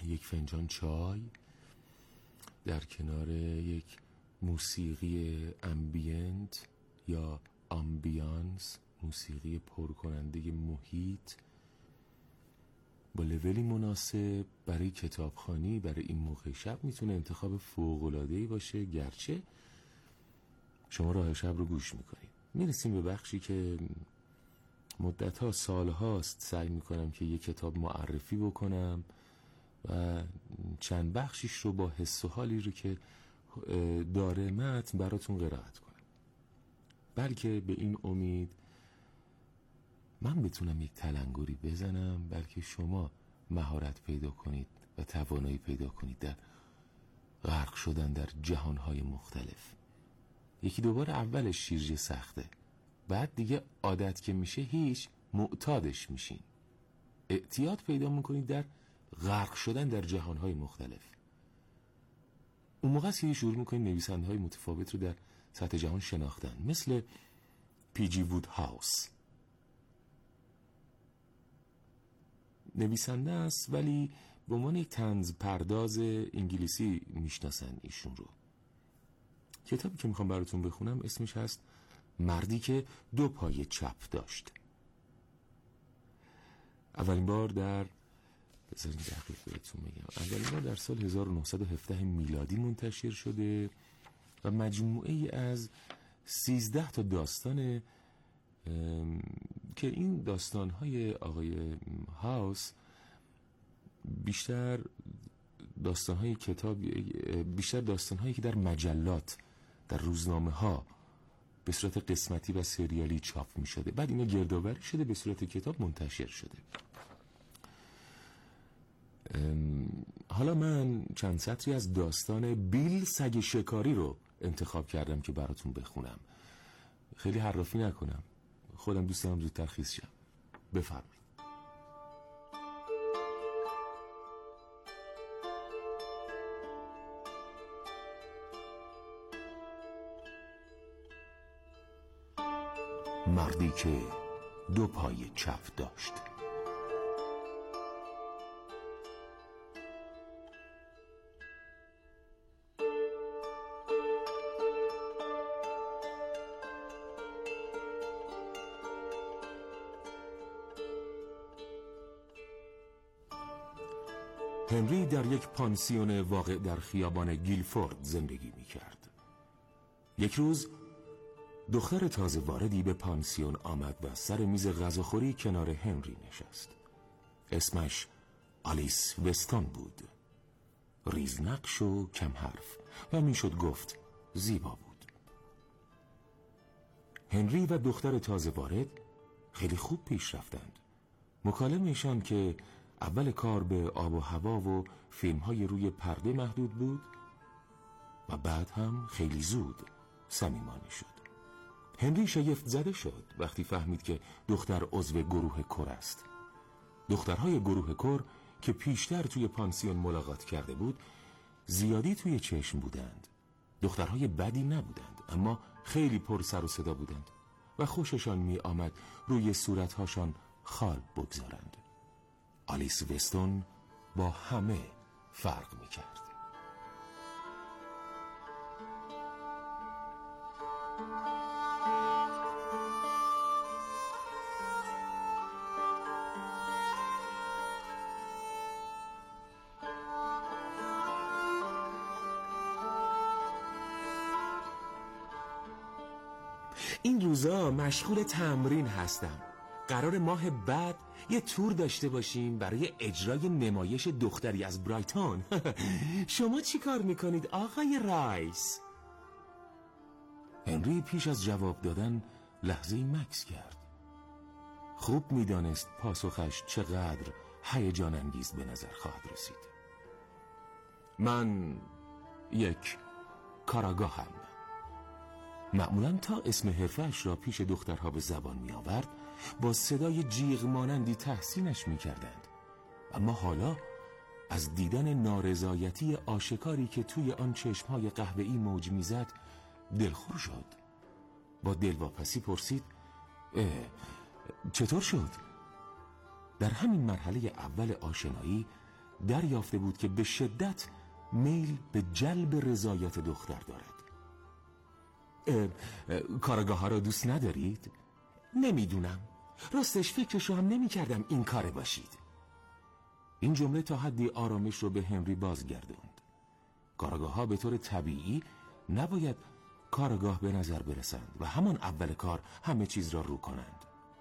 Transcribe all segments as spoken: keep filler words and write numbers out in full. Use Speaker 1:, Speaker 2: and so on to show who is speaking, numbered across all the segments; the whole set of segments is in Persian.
Speaker 1: یک فنجان چای در کنار یک موسیقی امبینت یا آمبیانس، موسیقی پرکننده محیط با لولی مناسب برای کتابخوانی برای این موقع شب میتونه انتخاب فوق‌العاده‌ای باشه. گرچه شما راه شب رو گوش میکنید. میرسیم به بخشی که مدت‌ها سال‌هاست سعی میکنم که یک کتاب معرفی بکنم و چند بخشیش رو با حس و حالی رو که داره متن براتون قرائت کنم، بلکه به این امید من بتونم یک تلنگری بزنم، بلکه شما مهارت پیدا کنید و توانایی پیدا کنید در غرق شدن در جهانهای مختلف. یکی دوباره اولش شیرجه سخته، بعد دیگه عادت که میشه هیچ معتادش میشین، اعتیاد پیدا میکنید در غرق شدن در جهانهای مختلف. اون موقع هست که شروع میکنید نویسنده های متفاوت رو در سطح جهان شناختن، مثل پی جی وودهاوس. نویسنده است ولی به عنوان یک طنز پرداز انگلیسی میشناسن ایشون رو. کتابی که میخوام براتون بخونم اسمش هست مردی که دو پای چپ داشت. اولین بار در بذارین دقیق بهتون میگم اولین بار در سال هزار و نهصد و هفده میلادی منتشر شده و مجموعه ای از سیزده تا داستان که این داستان‌های آقای هاوس بیشتر داستان‌های کتاب بیشتر داستان‌هایی که در مجلات، در روزنامه‌ها به صورت قسمتی و سریالی چاپ می‌شده، بعد اینا گردآوری شده به صورت کتاب منتشر شده. حالا من چند سطری از داستان بیل سگ شکاری رو انتخاب کردم که براتون بخونم. خیلی حرافی نکنم، خودم دوست دارم زودتر خیس شم. بفرمایید. مردی که دو پای چپ داشت. هنری در یک پانسیون واقع در خیابان گیلفورد زندگی می کرد. یک روز دختر تازه واردی به پانسیون آمد و سر میز غذاخوری کنار هنری نشست. اسمش آلیس وستون بود. ریزنقش و کم حرف و میشد گفت زیبا بود. هنری و دختر تازه وارد خیلی خوب پیش رفتند. مکالمه‌شان که اول کار به آب و هوا و فیلم‌های روی پرده محدود بود و بعد هم خیلی زود صمیمانه شد. هنری شگفت زده شد وقتی فهمید که دختر عضو گروه کور است. دخترهای گروه کور که پیشتر توی پانسیون ملاقات کرده بود زیادی توی چشم بودند. دخترهای بدی نبودند، اما خیلی پر سر و صدا بودند و خوششان می آمد روی صورتهاشان خال بگذارند. آلیس وستون با همه فرق می کرد. این روزا مشغول تمرین هستم. قرار ماه بعد یه تور داشته باشیم برای اجرای نمایش دختری از برایتون. شما چی کار میکنید آقای رایس؟ هنری پیش از جواب دادن لحظه‌ای مکث کرد. خوب میدانست پاسخش چقدر هیجان انگیز به نظر خواهد رسید. من یک کاراگاهم. معمولا تا اسم حرفش را پیش دخترها به زبان می آورد با صدای جیغ مانندی تحسینش می کردند. اما حالا از دیدن نارضایتی آشکاری که توی آن چشمهای قهوه‌ای موج می زد دلخور شد. با دلواپسی پرسید چطور شد؟ در همین مرحله اول آشنایی دریافته بود که به شدت میل به جلب رضایت دختر دارد. کارگاه ها را دوست ندارید؟ نمیدونم، راستش فکرشو هم نمی کردم این کاره باشید. این جمله تا حدی آرامش رو به هنری بازگردوند. کارگاه ها به طور طبیعی نباید کارگاه به نظر برسند و همان اول کار همه چیز را رو کنند.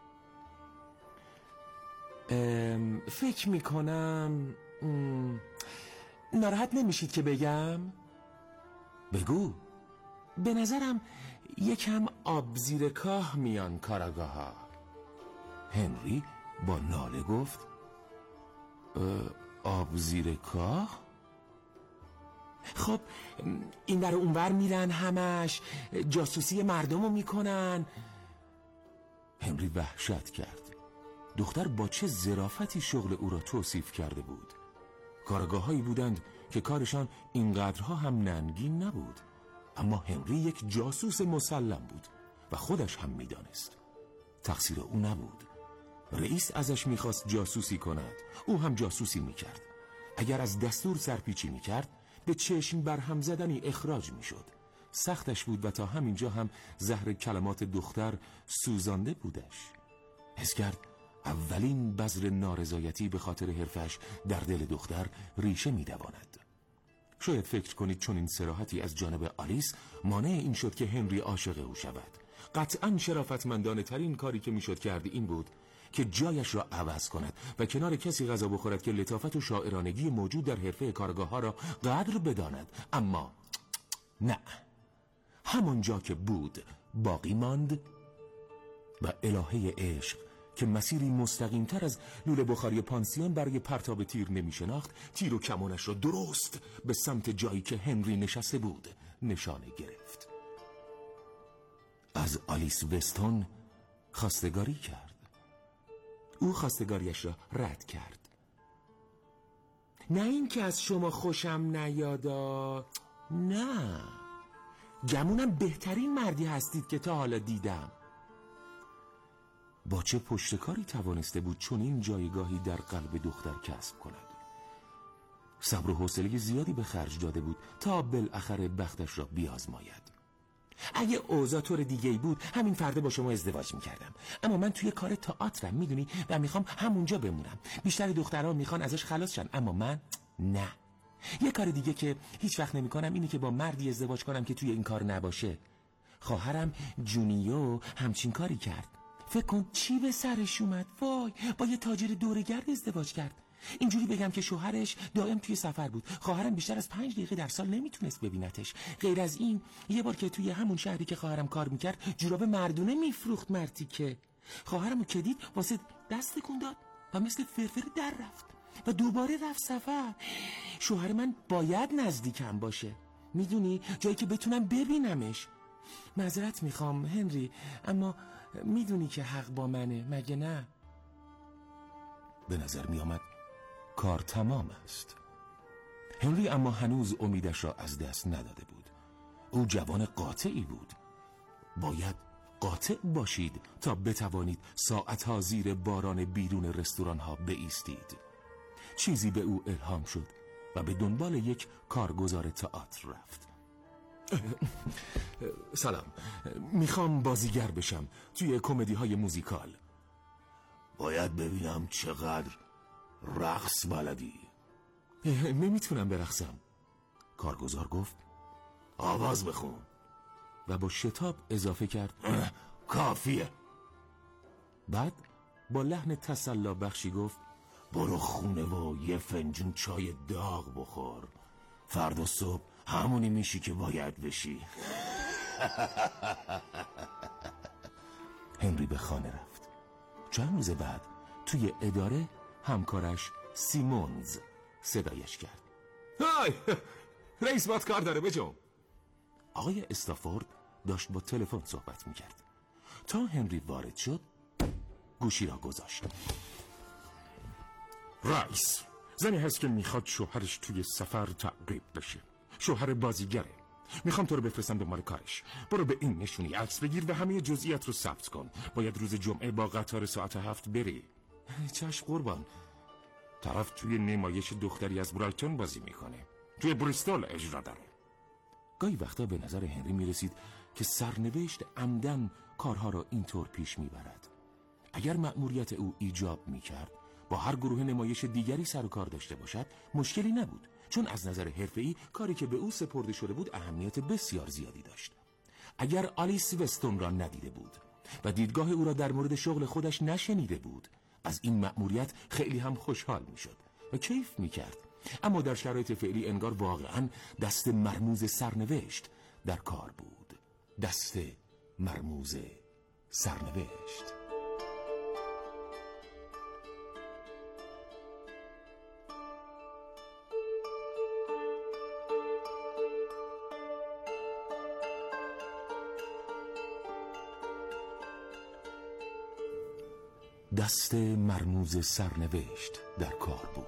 Speaker 1: فکر می کنم ناراحت نمیشید که بگم؟ بگو. به نظرم یکم آب زیر کاه میان کارگاه ها. هنری با ناله گفت آب زیر کاه؟ خب این در اونور میرن، همش جاسوسی مردم رو میکنن. هنری وحشت کرد. دختر با چه ظرافتی شغل او را توصیف کرده بود. کارگاه هایی بودند که کارشان اینقدرها هم ننگین نبود، اما هنری یک جاسوس مسلم بود و خودش هم میدانست. تقصیر او نبود. رئیس ازش میخواست جاسوسی کند، او هم جاسوسی میکرد. اگر از دستور سرپیچی میکرد به چشم برهم زدنی اخراج میشد. سختش بود و تا همینجا هم زهر کلمات دختر سوزانده بودش. حس کرد اولین بذر نارضایتی به خاطر حرفش در دل دختر ریشه میدواند. شاید فکر کنید چون این صراحتی از جانب آلیس مانع این شد که هنری عاشق او شود. قطعاً شرافتمندانه ترین کاری که میشد کرد این بود که جایش را عوض کند و کنار کسی غذا بخورد که لطافت و شاعرانگی موجود در حرفه کارگاه ها را قدر بداند. اما نه، همانجا که بود باقی ماند و الهه عشق که مسیری مستقیم تر از لوله بخاری پانسیون برای پرتاب تیر نمی شناخت، تیر و کمانش را درست به سمت جایی که هنری نشسته بود نشانه گرفت. از آلیس وستون خواستگاری کرد. او خواستگاریش را رد کرد. نه این که از شما خوشم نیادا، نه، گمونم بهترین مردی هستید که تا حالا دیدم. با چه پشتکاری توانسته بود چون این جایگاهی در قلب دختر کسب کند. صبر و حوصله زیادی به خرج داده بود تا بالاخره بختش را بیازماید. اگه اوضاع طور دیگه‌ای بود همین فردا با شما ازدواج میکردم، اما من توی کار تئاترم میدونی و میخوام همونجا بمونم. بیشتر دخترها میخوان ازش خلاص شن، اما من نه. یه کار دیگه که هیچ وقت نمیکنم اینه که با مردی ازدواج کنم که توی این کار نباشه. خواهرم جونیو همچین کاری کرد. فکر کن چی به سرش اومد. وای، با یه تاجر دوره‌گرد ازدواج کرد. اینجوری بگم که شوهرش دائم توی سفر بود. خواهرم بیشتر از پنج دقیقه در سال نمیتونست ببینتش. غیر از این یه بار که توی همون شهری که خواهرم کار میکرد جوراب مردونه میفروخت مردی که خواهرمو که دید واسه دست تکون داد و مثل فرفر در رفت و دوباره رفت سفر. شوهر من باید نزدیکم باشه، میدونی، جایی که بتونم ببینمش. معذرت میخوام هنری، اما میدونی که حق با منه، مگه نه؟ به نظر میآمد کار تمام است. هنری اما هنوز امیدش را از دست نداده بود. او جوان قاطعی بود. باید قاطع باشید تا بتوانید ساعتها زیر باران بیرون رستوران ها بایستید. چیزی به او الهام شد و به دنبال یک کارگزار تئاتر رفت. سلام، میخوام بازیگر بشم توی کمدی های موزیکال. باید ببینم چقدر رقص بلدی. نمیتونم برقصم. کارگزار گفت آواز بخون و با شتاب اضافه کرد کافیه. بعد با لحن تسلا بخشی گفت برو خونه و یه فنجون چای داغ بخور. فردا صبح همونی میشی که باید بشی. هنری به خانه رفت. چند روز بعد توی اداره همکارش سیمونز صدایش کرد. های رئیس بات کار داره بجم. آقای استافورد داشت با تلفن صحبت میکرد. تا هنری وارد شد گوشی را گذاشت. رئیس، زنی هست که میخواد شوهرش توی سفر تعقیب بشه. شوهر بازیگره. میخوام تو رو بفرستم دنبال کارش. برو به این نشونی عکس بگیر و همه جزئیات رو ثبت کن. باید روز جمعه با قطار ساعت هفت بری. چشم قربان.
Speaker 2: طرف توی نمایش دختری از برایتون بازی میکنه، توی بریستول اجرا داره.
Speaker 1: گاهی وقتا به نظر هنری میرسید که سرنوشت عمدن کارها را اینطور پیش میبرد. اگر مأموریت او ایجاب میکرد با هر گروه نمایش دیگری سر و کار داشته باشد مشکلی نبود، چون از نظر حرفه‌ای کاری که به او سپرده شده بود اهمیت بسیار زیادی داشت. اگر آلیس وستون را ندیده بود و دیدگاه او را در مورد شغل خودش نشنیده بود، از این مأموریت خیلی هم خوشحال میشد و کیف میکرد. اما در شرایط فعلی انگار واقعا دست مرموز سرنوشت در کار بود. دست مرموز سرنوشت. دست مرموز سرنوشت در کار بود.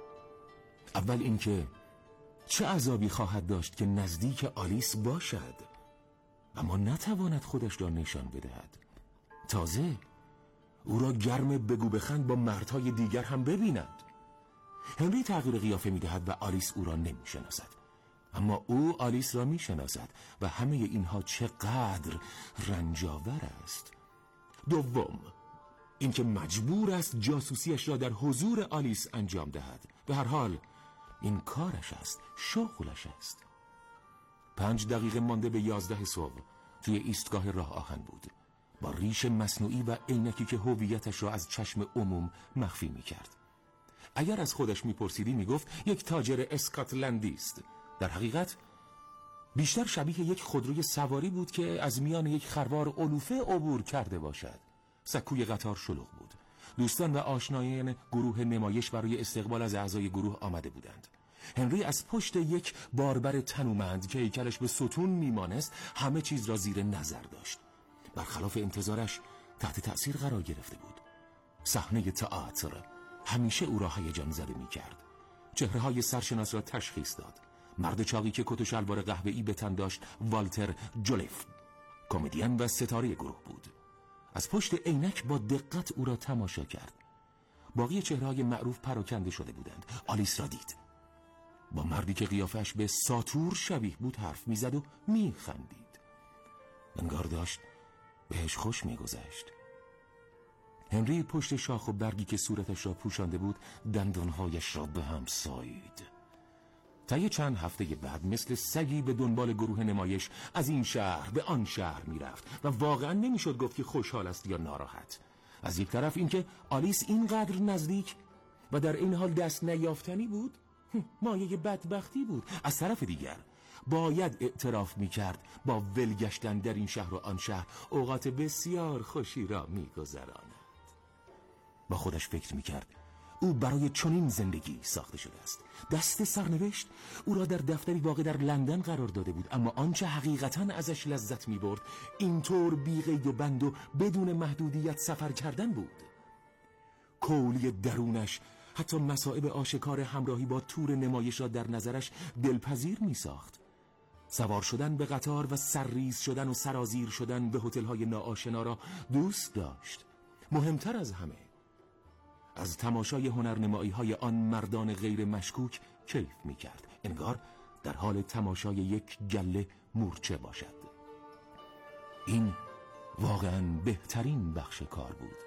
Speaker 1: اول اینکه چه عذابی خواهد داشت که نزدیک آلیس باشد اما نتواند خودش را نشان بدهد. تازه او را گرم بگو بخند با مردهای دیگر هم ببیند. هنری تغییر قیافه میدهد و آلیس او را نمیشناسد، اما او آلیس را میشناسد و همه اینها چقدر رنجاور است. دوم اینکه مجبور است جاسوسیش را در حضور آلیس انجام دهد. به هر حال این کارش است، شغلش است. پنج دقیقه مانده به یازده صبح توی ایستگاه راه آهن بود، با ریش مصنوعی و عینکی که هویتش را از چشم عموم مخفی می کرد. اگر از خودش می پرسیدی می گفت یک تاجر اسکاتلندی است. در حقیقت بیشتر شبیه یک خودروی سواری بود که از میان یک خروار علوفه عبور کرده باشد. سکوی قطار شلوغ بود. دوستان و آشنایان گروه نمایش برای استقبال از اعضای گروه آمده بودند. هنری از پشت یک باربر تنومند که هیکلش به ستون میمانست همه چیز را زیر نظر داشت. برخلاف انتظارش تحت تأثیر قرار گرفته بود. صحنه تئاتر همیشه او را هیجان زده می‌کرد. چهره‌های سرشناس را تشخیص داد. مرد چاقی که کت و شلوار قهوه‌ای به تن داشت والتر جولیف، کمدین و ستاره گروه بود. از پشت عینک با دقت او را تماشا کرد. باقی چهره‌های معروف پراکنده شده بودند. آلیس را دید. با مردی که قیافش به ساتور شبیه بود حرف میزد و میخندید. انگار داشت بهش خوش میگذشت. هنری پشت شاخ و برگی که صورتش را پوشانده بود دندانهایش را به هم سایید. طی چند هفته بعد مثل سگی به دنبال گروه نمایش از این شهر به آن شهر میرفت و واقعا نمیشد گفت که خوشحال است یا ناراحت. از یک طرف اینکه آلیس اینقدر نزدیک و در این حال دست نیافتنی بود مایه بدبختی بود. از طرف دیگر باید اعتراف میکرد با ولگشتن در این شهر و آن شهر اوقات بسیار خوشی را میگذراند. با خودش فکر میکرد او برای چنین زندگی ساخته شده است. دست سرنوشت او را در دفتری واقع در لندن قرار داده بود، اما آنچه حقیقتاً ازش لذت میبرد اینطور بی قید و بند و بدون محدودیت سفر کردن بود. کولی درونش حتی مصائب آشکار همراهی با تور نمایش را در نظرش دلپذیر می ساخت. سوار شدن به قطار و سرریز شدن و سرازیر شدن به هتل‌های ناآشنا را دوست داشت. مهمتر از همه از تماشای هنرنمایی‌های آن مردان غیر مشکوک کیف می کرد. انگار در حال تماشای یک گله مورچه باشد. این واقعاً بهترین بخش کار بود.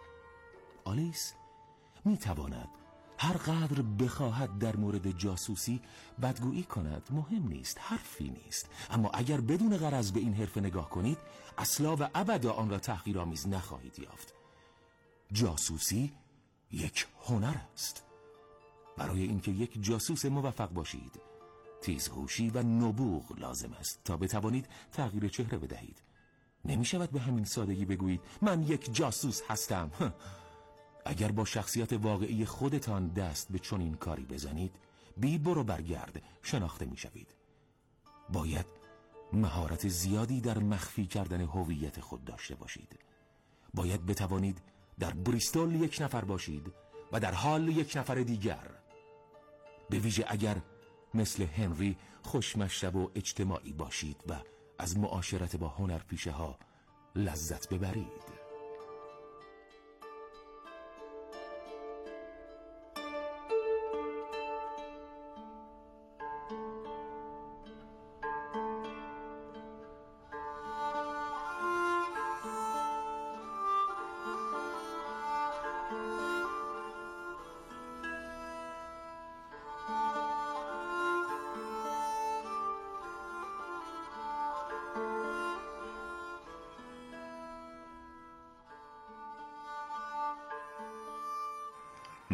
Speaker 1: آلیس می تواند هر قدر بخواهد در مورد جاسوسی بدگویی کند، مهم نیست، حرفی نیست. اما اگر بدون غرض به این حرفه نگاه کنید اصلا و ابدا آن را تحقیرآمیز نخواهید یافت. جاسوسی یک هنر است. برای اینکه یک جاسوس موفق باشید تیزهوشی و نبوغ لازم است تا بتوانید تغییر چهره بدهید. نمی شود به همین سادگی بگویید من یک جاسوس هستم. اگر با شخصیت واقعی خودتان دست به چنین کاری بزنید بی برو برگرد شناخته می شوید. باید مهارت زیادی در مخفی کردن هویت خود داشته باشید. باید بتوانید در بریستول یک نفر باشید و در حال یک نفر دیگر. به ویژه اگر مثل هنری خوشمشرب و اجتماعی باشید و از معاشرت با هنرپیشه ها لذت ببرید.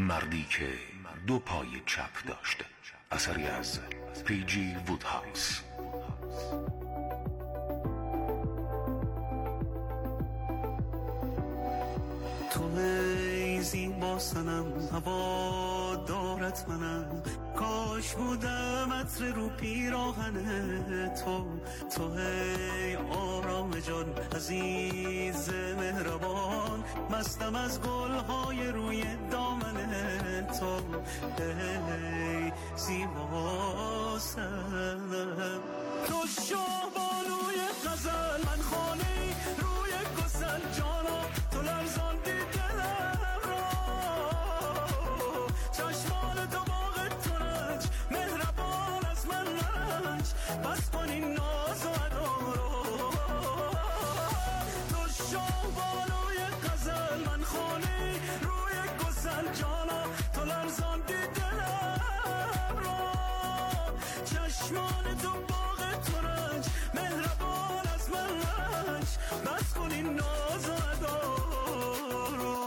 Speaker 3: مردی که دو پای چپ داشت. اثری از پی جی وودهاوس.
Speaker 4: تو ای زیبا صنم هوا دارت منم، کاش بودم عطر رو پیراهن تو. تو ای آرام جان عزیز مهربان، مستم از گلهای روی دامن تو. ای زیبا صنم تو شاه بانوی غزل، من خانه روی گسل جانا، تو لرزاندی دلم را. چشمان تو باغ ترنج مهربان از من رنج، بس کن این ناز و ادا رو. تو شاه بانوی غزل، من خانه روی گسل جانا، تو لرزاندی دلم را. چشمان تو باغ ترنج مهربان از من رنج، بس کن این ناز و ادا رو.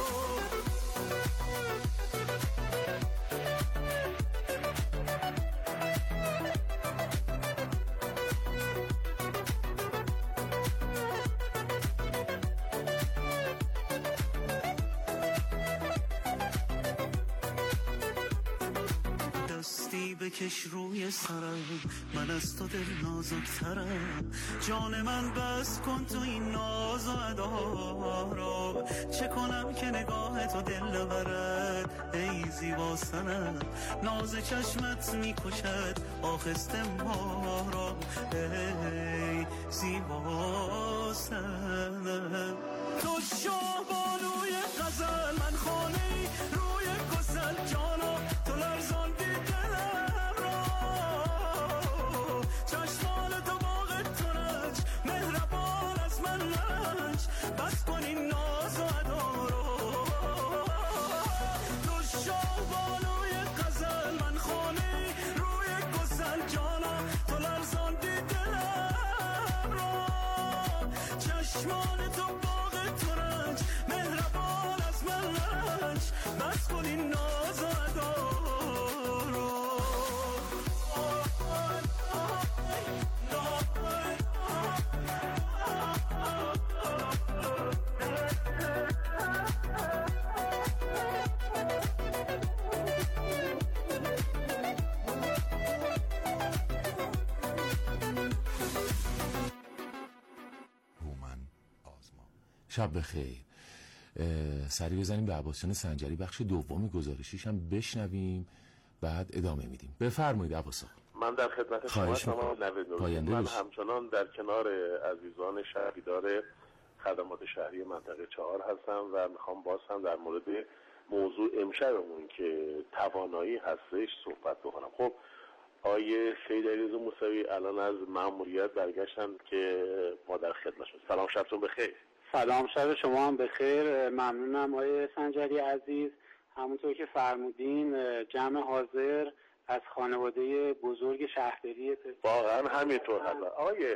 Speaker 4: دستی بکش روی سرم، من از تو دل نازکترم. جان من بس کن تو این ناز و ادا را. چه کنم که نگاه تو دل برد ای زیبا صنم، ناز چشمت میکشد آخسته ما را. ای زیبا صنم تو شاه بانوی غزل، من خانه روی گسل جانا، تو لرزاندی دلم را. چشمان تو باغ ترنج مهربان از من رنج، بس کن این ناز و ادا رو. تو شاه بانوی غزل، من خانه روی گسل جانا، تو لرزاندی دلم را. چشمان تو باغ ترنج مهربان از من رنج، بس کن این ناز و ادا رو.
Speaker 1: شب بخیر. سری بزنیم به عباسیان سنجری، بخش دوم گزارشیش هم بشنویم، بعد ادامه میدیم. بفرمایید عباس آقا.
Speaker 5: من در خدمت شما هستم نوید نوری. من همچنان در کنار عزیزان شهریدار خدمات شهری منطقه چهار هستم و میخوام باز هم در مورد موضوع امشبمون که توانایی هستش صحبت بکنم. خب آیه سید علیرضا موسوی الان از مأموریت برگشتن که ما در خدمتشون. سلام، شبتون بخیر.
Speaker 6: سلام، شب شما هم بخیر. ممنونم آقای سنجری عزیز. همونطور که فرمودین جمع حاضر از خانواده بزرگ شهرداری.
Speaker 5: واقعا همینطور هست. آقای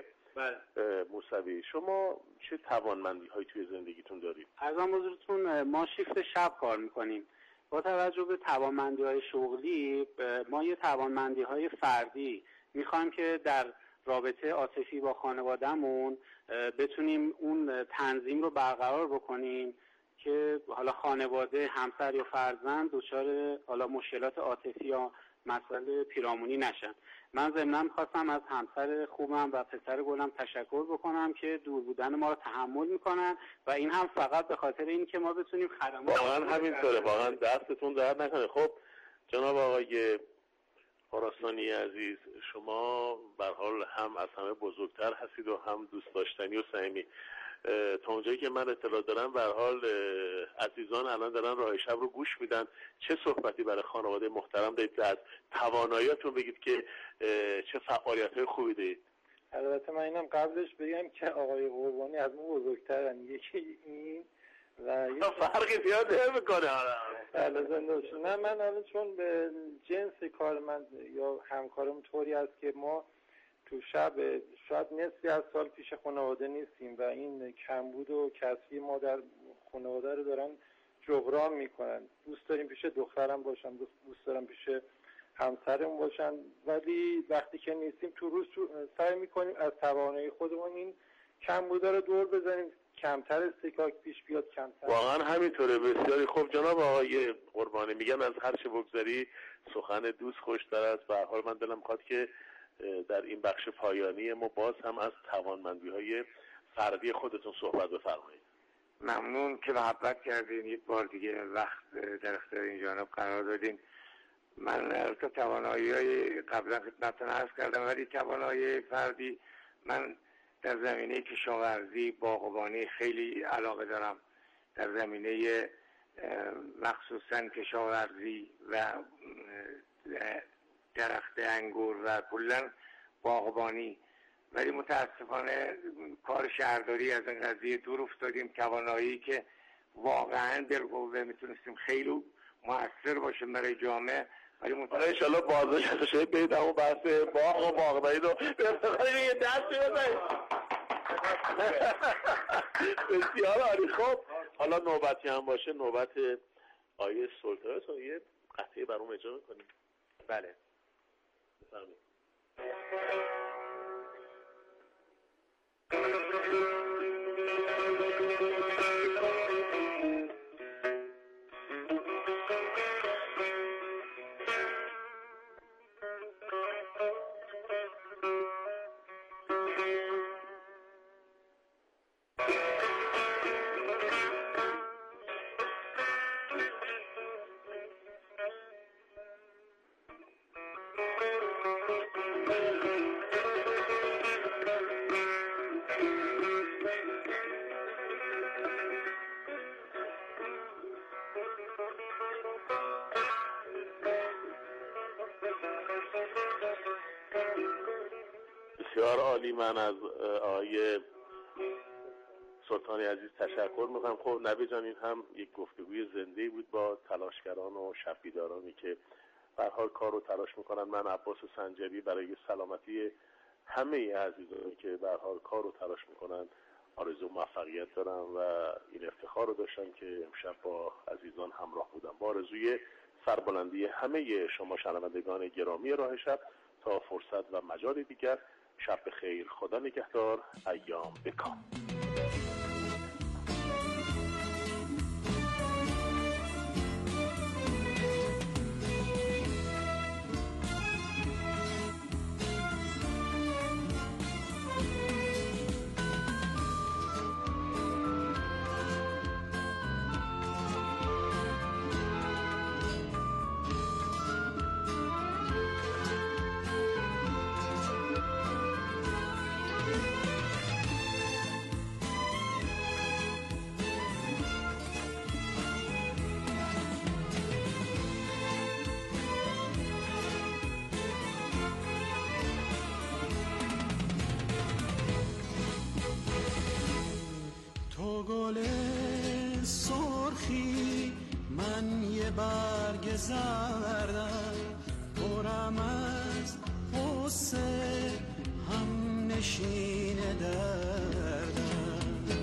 Speaker 5: موسوی، شما چه توانمندی هایی توی زندگیتون دارید؟
Speaker 6: عرضم حضورتون ما شیفت شب کار میکنیم. با توجه به توانمندی های شغلی ما یه توانمندی های فردی میخوایم که در رابطه عاطفی با خانوادهمون بتونیم اون تنظیم رو برقرار بکنیم که حالا خانواده، همسر یا فرزند دچار حالا مشکلات عاطفی یا مسئله پیرامونی نشن. من ضمناً می‌خواستم از همسر خوبم و پسر گلم تشکر بکنم که دور بودن ما رو تحمل میکنن و این هم فقط به خاطر این که ما بتونیم خدمات.
Speaker 5: واقعا همینطوره، واقعا دستتون درد نکنه. خب جناب آقای خراسانی عزیز، شما به هر حال هم از همه بزرگتر هستید و هم دوست داشتنی و صمیمی. تا اونجایی که من اطلاع دارم به هر حال عزیزان الان دارن راه شب رو گوش میدن. چه صحبتی برای خانواده محترم دارید؟ از تواناییاتون بگید که چه فعالیت‌های خوبی دارید.
Speaker 7: البته من اینم قبلش بگم که آقای قربانی از ما بزرگترن، یکی این و یه
Speaker 5: فرقی زیاد نمی‌کنه.
Speaker 7: بله زنده شد. نه من الان چون به جنس کار من یا همکارم طوری است که ما تو شب شاید نصفی از سال پیش خانواده نیستیم و این کمبود و کسری ما در خانواده رو دارن جبران میکنن. دوست داریم پیش دخترم باشن، دوست دارم پیش همسرمون باشن، ولی وقتی که نیستیم تو روز سعی میکنیم از توانایی خودمون این کمبودا رو دور بزنیم، کمتر استکاک پیش بیاد، کمتر.
Speaker 5: واقعا همینطوره. بسیاری خوب. جناب آقای قربانی، میگن از هر چه بگذری سخن دوست خوشتر است. به هر حال من دلم می‌خواد که در این بخش پایانی ما باز هم از توانمندی‌های فردی خودتون صحبت بفرمایید.
Speaker 8: ممنون که محبت کردین، یک بار دیگه وقت در اختیار این جانب قرار دادین. من البته توانایی‌های قبلا خدمتتون عرض کردم، ولی توانایی فردی من در زمینه کشاورزی، باغبانی خیلی علاقه دارم. در زمینه مخصوصا کشاورزی و درخت انگور و کلا باغبانی، ولی متاسفانه کار شهرداری از این قضیه دور افتادیم. توانایی که واقعا بالقوه میتونستیم خیلی مؤثر باشیم برای جامعه، ولی
Speaker 5: متاسفانه ان شاءالله بازنشسته شده برید اون بحث باغ و باغبانی رو به افتخار یه دست بزنید. بسیار عالی. خب حالا نوبتی هم باشه، نوبت آیه سلطان، یه قطعه برام اجرا می‌کنید؟
Speaker 8: بله
Speaker 5: بفرمایید. بسیار عالی. من از آقای سلطانی عزیز تشکر میکنم. خب نبی جان، این هم یک گفتگوی زنده بود با تلاشگران و شب‌بیدارانی که به هر حال کار رو تلاش میکنن. من عباس سنجری برای سلامتی همه عزیزانی که به هر حال کار رو تلاش میکنن آرزو موفقیت دارم و این افتخار رو داشتم که امشب با عزیزان همراه بودم. با آرزوی سربلندی همه شما شنوندگان گرامی راه شب تا فرصت و مجال دیگر، شب بخیر، خدا نگهدار، ایام بکام.
Speaker 4: گل سرخی، من یه برگ زردم، پرم از غصه، هم نشین دردم.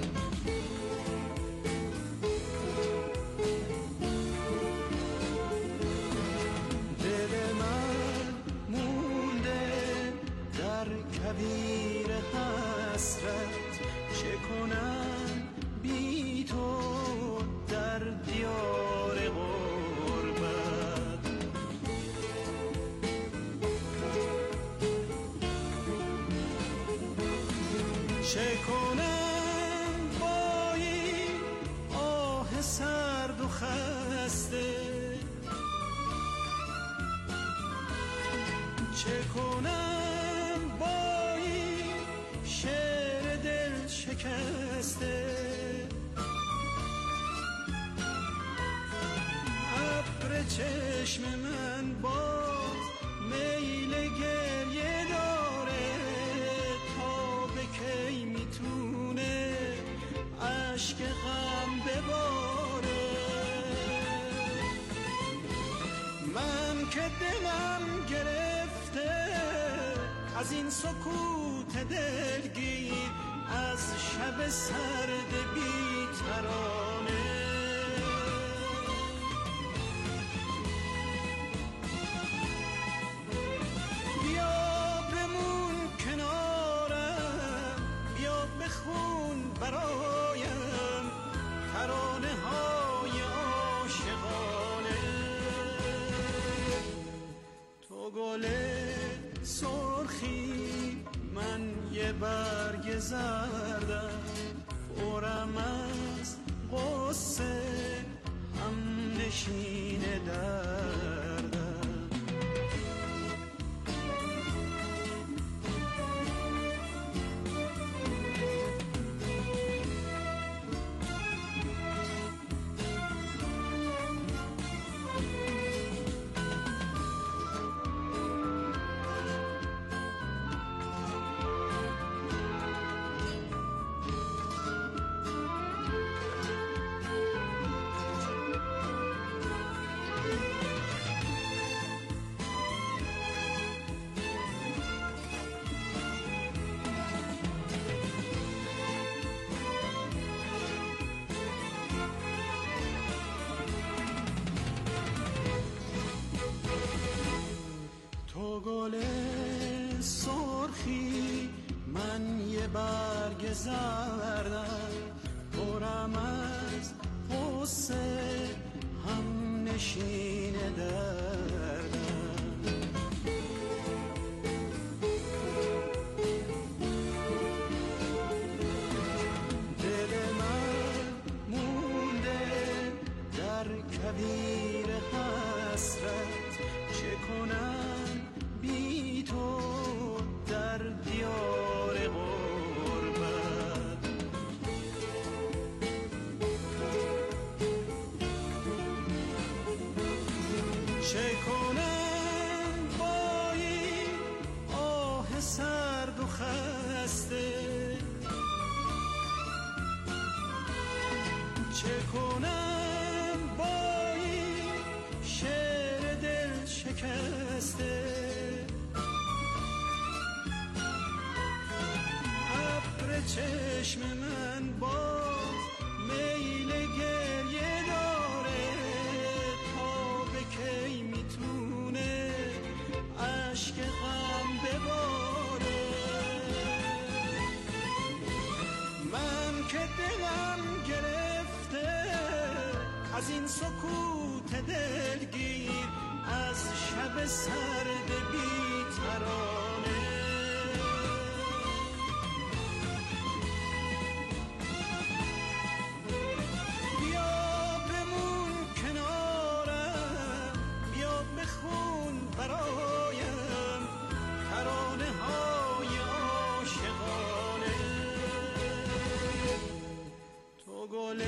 Speaker 4: دل من مونده در کویر حسرت، چه کنم بی تو در دیار غربت. چه کنم با این آه سرد و خسته، چه کنم با این شعر دل شکسته. ابر چشم من باز میل گریه داره، تا به کی میتونه اشک غم بباره. من که دلم گرفته از این سکوت دلگیر، از شب سرد بی ترانه. گل سرخی من یه برگ زردم، پرم از قصه هم نشین دردم. گل سرخی من یه برگ زردم، پرم از قصه هم نشین دردم. دل من مونده در کویر حسرت، چه کنم بی تو در دیار غربت. چه کنم با این آه سرد و خسته، چه کنم با این شعر دل شکسته. چشم من با میل گریه داره، تا به کی میتونه عشق غم بباره. من که دلم گرفته از این سکوت دلگیر، از شب سرد بی‌ترانه. گل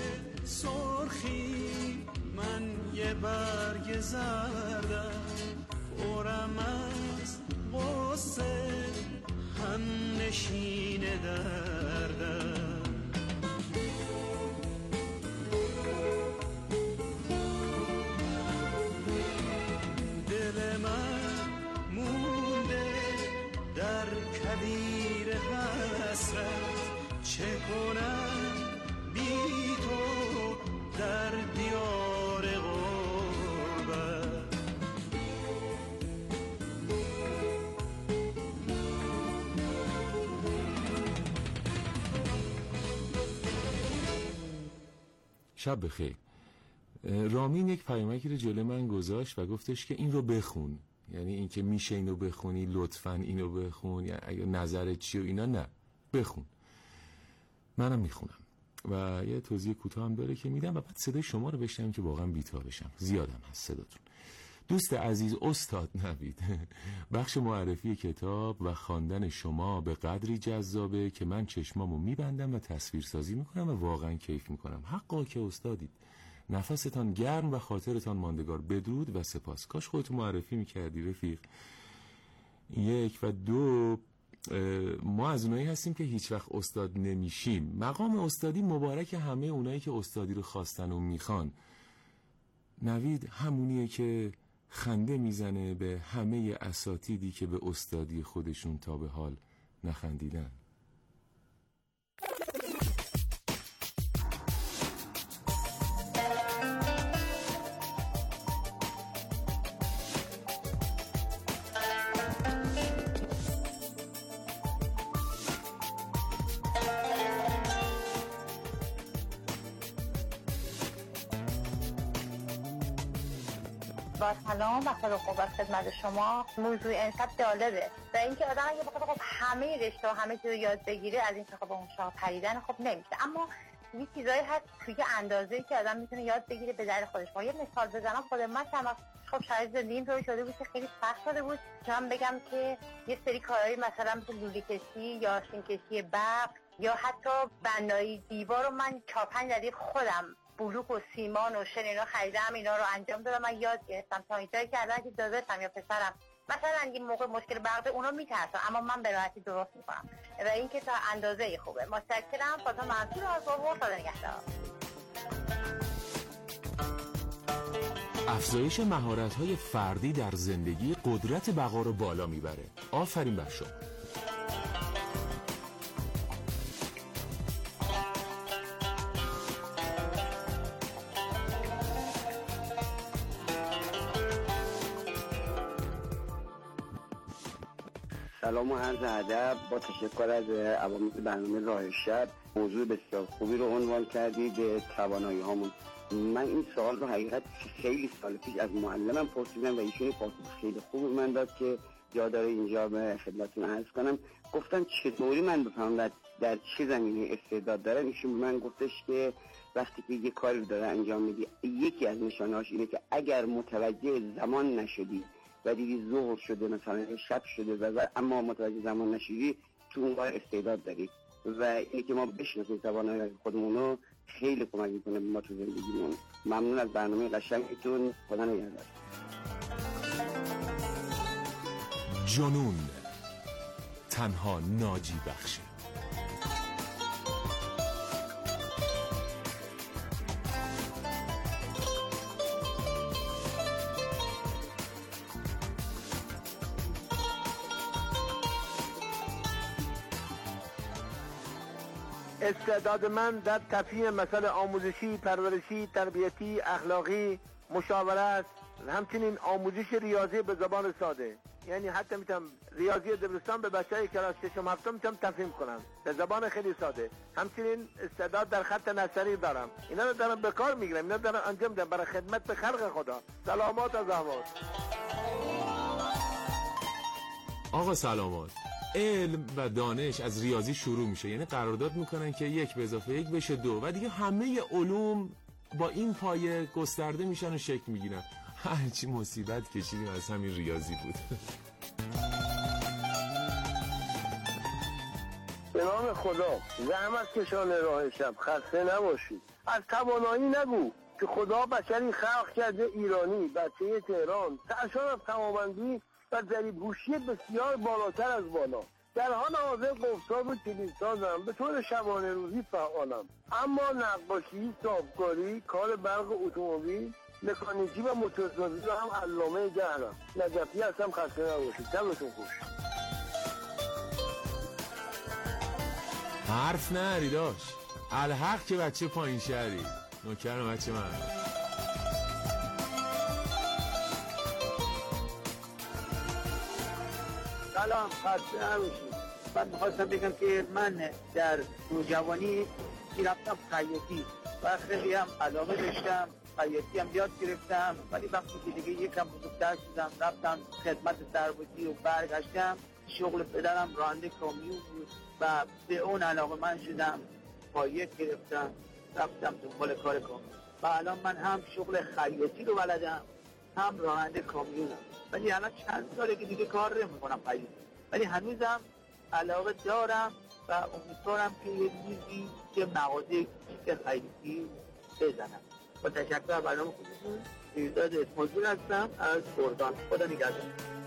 Speaker 4: سرخی من یه برگ زردم، پرم از قصه هم نشین دردم. دل من مونده در کویر حسرت، چه کنم بی تو در دیار غربت.
Speaker 1: شب بخیر. رامین یک پیامکی رو جلوی من گذاشت و گفتش که این رو بخون، یعنی این که میشه اینو بخونی لطفاً اینو بخون، یعنی اگه نظرت چیه و اینا نه بخون. منم میخونم و یه توضیح کوتاه هم داره که میدم و بعد صدای شما رو بشنویم که واقعا بی‌تا بشم. زیادم هست صداتون. دوست عزیز استاد نوید، بخش معرفی کتاب و خواندن شما به قدری جذابه که من چشمامو میبندم و تصویرسازی میکنم و واقعا کیف میکنم. حقا که استادید. نفستان گرم و خاطرتان ماندگار. بدرود و سپاس. کاش خودتو معرفی میکردی رفیق. یک و دو، ما از اونایی هستیم که هیچ وقت استاد نمیشیم. مقام استادی مبارک همه اونایی که استادی رو خواستن و میخوان. نوید همونیه که خنده میزنه به همه اساتیدی که به استادی خودشون تا به حال نخندیدن.
Speaker 9: با سلام و خیلی خوب از خدمت شما. موضوع امشب جالبه و اینکه آدم اگه بخواد خب همه رشته و همه چیز رو یاد بگیره از این خب اون شاه پریدن خب نمیشه، اما یه چیزایی هست توی اندازه‌ای که آدم میتونه یاد بگیره به در خودش. ما یه مثال بزنم، خود من چند وقت خب شاید زندگیم طوری شده بود که خیلی سخت شده بود که من بگم که یه سری کارهایی مثلا مثل لوله کشی یا شین کشی برق یا حتی بنایی دیوار رو من چهار پنج دقیقه خودم بلوک و سیمان و شن اینا خریدم، اینا رو انجام دادم، من یاد گرفتم تا اینجایی که الان که داداشم یا پسرم مثلا این موقع مشکل برق اونا میترسن اما من به راحتی درست میکنم و این که تا اندازه خوبه. متشکرم. فاطمه منصور از بابا خدا نگهدار.
Speaker 1: افزایش مهارت‌های فردی در زندگی قدرت بقا رو بالا میبره. آفرین بر شما.
Speaker 10: سلام و عرض ادب. با تشکر از عوامل برنامه راه شب، موضوع بسیار خوبی رو عنوان کردید، توانایی هامون. من این سوال رو حقیقت خیلی سال پیش از معلمم پرسیدم و ایشون پاسخ خیلی خوب من داد که جا داره اینجا به خدمتتون عرض کنم. گفتم چطوری من بفهمم در چه زمینه استعداد دارم؟ ایشون به من گفتش که وقتی که یه کاری رو داره انجام میدی، یکی از نشانه‌هاش اینه که اگر متوجه زمان نشدی و دیدی ظهر شده مثلا شب شده و اما متوجه زمان نشدی، تو اون کار استعداد داری و اینه که ما بشناسیم توانایی خودمون رو خیلی کمک میکنه ما تو زندگیمون. ممنون از برنامه قشنگتون. خدا نگهدار.
Speaker 1: جنون تنها ناجی بخشه.
Speaker 11: استعداد من در تفهیم مسائل آموزشی، پرورشی، تربیتی، اخلاقی، مشاورت، همچنین آموزش ریاضی به زبان ساده. یعنی حتی میتونم ریاضی دبیرستان به بچهای کلاس ششم هفتم میتونم تفهیم کنم به زبان خیلی ساده. همچنین استعداد در خط نظری دارم. اینا رو دارم به کار میگیرم، اینا دارم انجام میدم برای خدمت به خلق خدا. سلامات از احوال.
Speaker 1: آقا سلامات. علم و دانش از ریاضی شروع میشه، یعنی قرارداد میکنن که یک به اضافه یک بشه دو و دیگه همه علوم با این پایه گسترده میشن و شکل میگیرن. هرچی مصیبت کشیدیم از همین ریاضی بود.
Speaker 11: به نام خدا، زحمت کشان راه شب، خسته نباشید. از توانایی نگو که خدا بشری خلق کرده ایرانی، بچه تهران، سرشار از توانمندی و ذریب‌هوشی بسیار بالاتر از بالا. در حال حاضر قفساز و کلیدسازم، به طور شبانه روزی فعالم، اما نقاشی، صافکاری، کار برق اتومبیل، مکانیکی و موتورسازی رو هم علامه جهلم. نجفی هستم. خسته نباشید. شبتون خوش.
Speaker 1: حرف نری داشت الحق که بچه پایین شهری. نوکرم بچه من.
Speaker 12: سلام، خسته نباشید. من می‌خواستم بگم که من در نوجوانی میرفتم خیاطی و خیلی هم علاقه داشتم، خیاطی هم یاد گرفتم، ولی وقتی که دیگه یکم بزرگتر شدم رفتم خدمت سربازی و برگشتم، شغل پدرم راننده کامیون بود و به اون علاقه من شدم، پایه گرفتم، رفتم دنبال کار کامیون و الان من هم شغل خیاطی رو بلدم هم راننده کامیونم، ولی الان چند ساله که دیگه کار نمی‌کنم خیاطی، ولی هنوزم علاقه دارم و امیدوارم که یه روزی که مغازه خیاطی بزنم. با تشکر برنامه خودتون. ایزاد اسماعیل هستم از گردان. خدا نگهدار.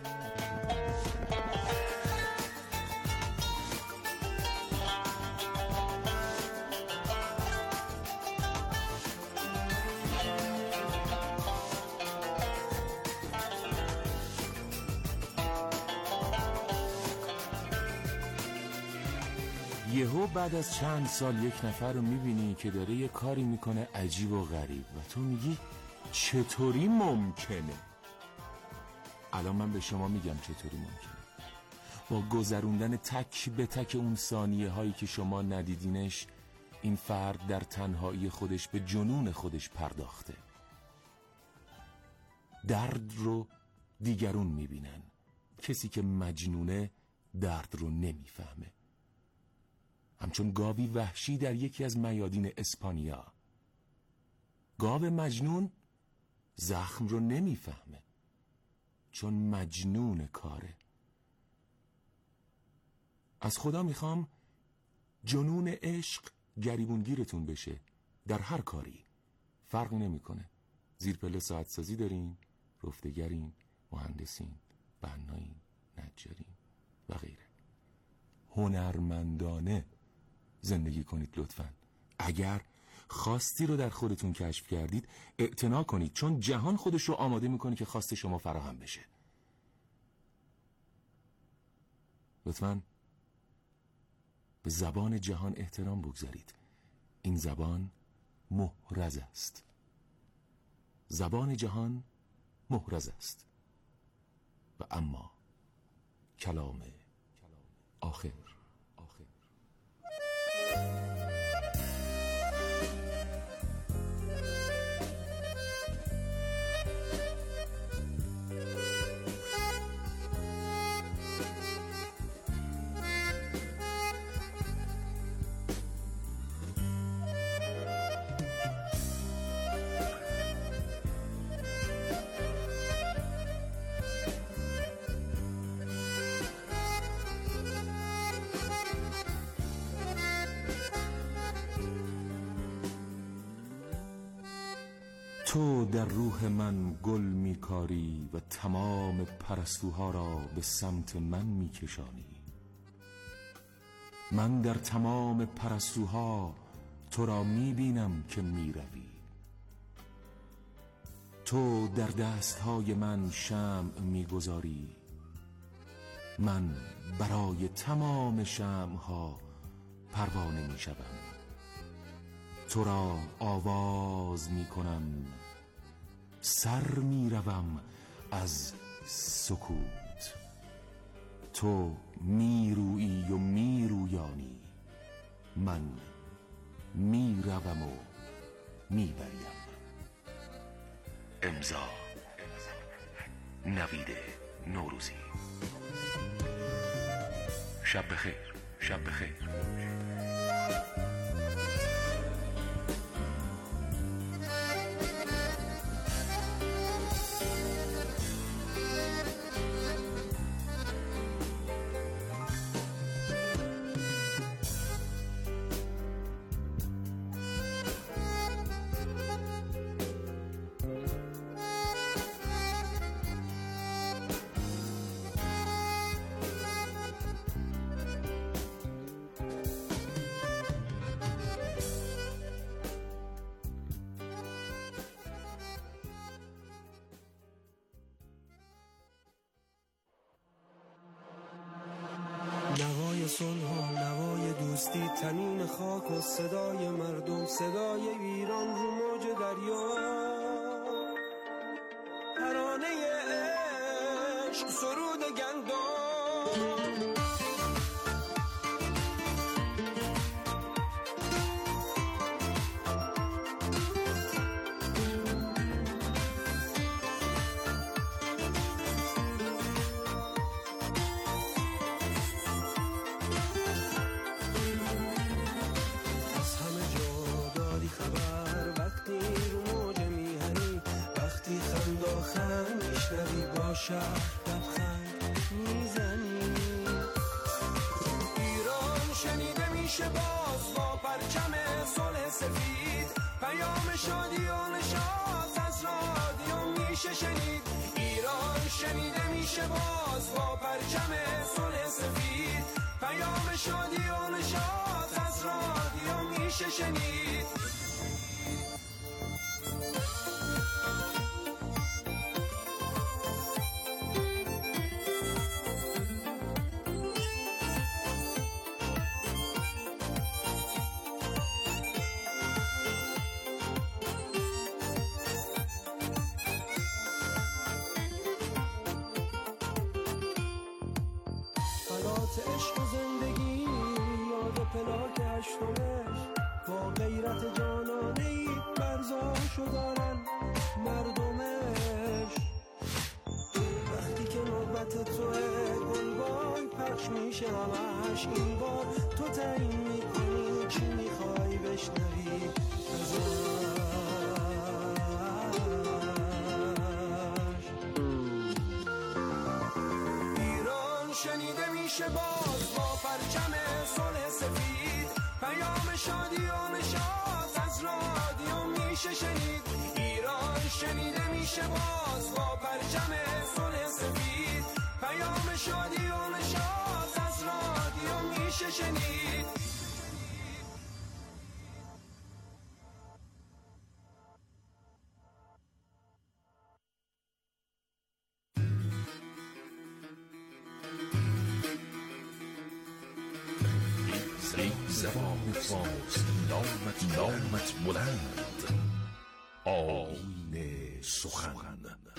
Speaker 1: یهو بعد از چند سال یک نفر رو میبینی که داره یه کاری میکنه عجیب و غریب و تو میگی چطوری ممکنه؟ الان من به شما میگم چطوری ممکنه. با گذروندن تک به تک اون ثانیه هایی که شما ندیدینش، این فرد در تنهایی خودش به جنون خودش پرداخته. درد رو دیگرون میبینن. کسی که مجنونه درد رو نمیفهمه. همچون گاوی وحشی در یکی از میادین اسپانیا. گاو مجنون زخم رو نمیفهمه چون مجنون کاره. از خدا میخوام جنون عشق گریبونگیرتون بشه در هر کاری. فرق نمیکنه زیر پله ساعت سازی دارین، رفتگرین، مهندسین، بنایین، نجارین و غیره. هنرمندانه زندگی کنید لطفاً. اگر خواستی رو در خودتون کشف کردید اعتنا کنید، چون جهان خودش رو آماده میکنه که خواست شما فراهم بشه. لطفاً به زبان جهان احترام بگذارید. این زبان محرز است. زبان جهان محرز است و اما کلام آخر آخر تو در روح من گل میکاری و تمام پرستوها را به سمت من میکشانی. من در تمام پرستوها تو را میبینم که میروی. تو در دستهای من شمع میگذاری. من برای تمام شمعها پروانه میشوم. تو را آواز میکنم، سر میروم از سکوت. تو میرویی و میرویانی، من میروم و میبریم.
Speaker 3: امضا نوید نوروزی. شب بخیر. شب بخیر.
Speaker 13: نوای صلح و نوای دوستی، تنین خاک و صدای مردم، صدای ویران رو موج دریا، ترانه عشق، سرود گندم. شهر لبخند میزنی. ایران شنیده میشه باز با پرچم صلح سفید، پیام شادی و نشاط از رادیو میشه شنید. ایران شنیده میشه باز با پرچم صلح سفید، پیام شادی و نشاط از رادیو میشه شنید. عشق و زندگی یاد پلاک هشتمش، با غیرت جانانه‌ای مرزاشو دارن مردمش. وقتی که نوبت توه گلبانگ پخش میشه همش، این بار تو تعیین میکنی چی میخوای بشنوی ازش. ایران شنیده میشه باز با پرچم صلح سفید، پیام شادی و نشاط از رادیو میشه شنید. ایران شنیده میشه باز با پرچم صلح سفید، پیام شادی و نشاط از رادیو میشه شنید.
Speaker 3: زبان فارس نامت نامت بلند، آیین سخن.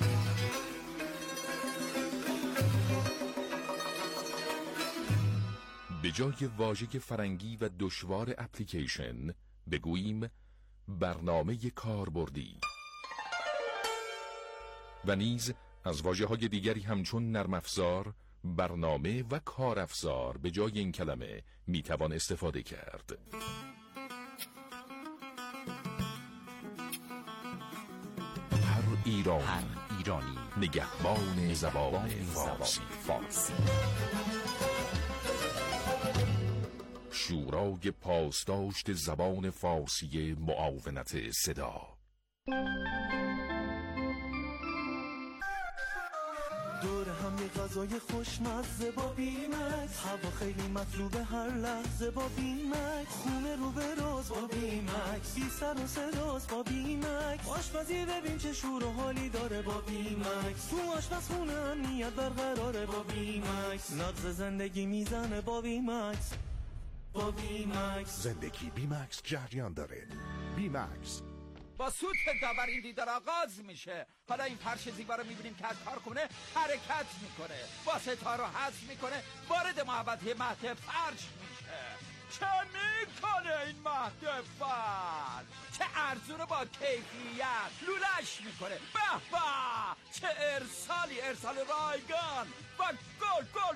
Speaker 3: به جای واژه فرنگی و دشوار اپلیکیشن بگوییم برنامه کاربردی، و نیز از واژه‌های دیگری همچون نرم افزار، برنامه و کارافزار به جای این کلمه میتوان استفاده کرد. هر ایرانی, هر ایرانی نگهبان زبان فارسی. فارسی. شورای پاسداشت زبان فارسی معاونت صدا.
Speaker 4: دور هم یه غذای خوشمزه با بیمکس، هوا خیلی مطلوبه هر لحظه با بیمکس، خونه رو به راز با بیمکس، بی سر و صداست با بیمکس، آشپزی ببین چه شور و حالی داره با بیمکس، تو آشپزخونه امنیت برقراره با بیمکس، نبض زندگی میزنه با بیمکس. با بیمکس
Speaker 3: زندگی بیمکس جریان داره. بیمکس
Speaker 12: با سوت داور این دیدار آغاز میشه. حالا این فرش زیبا رو میبینیم که از کارخونه حرکت میکنه، با ستا رو حذف میکنه، وارد محوطه مهد فرش میشه. چه میکنه این مهد فرش؟ چه ارزونه با کیفیت لولش میکنه. به به چه ارسالی، ارسال رایگان و گل گل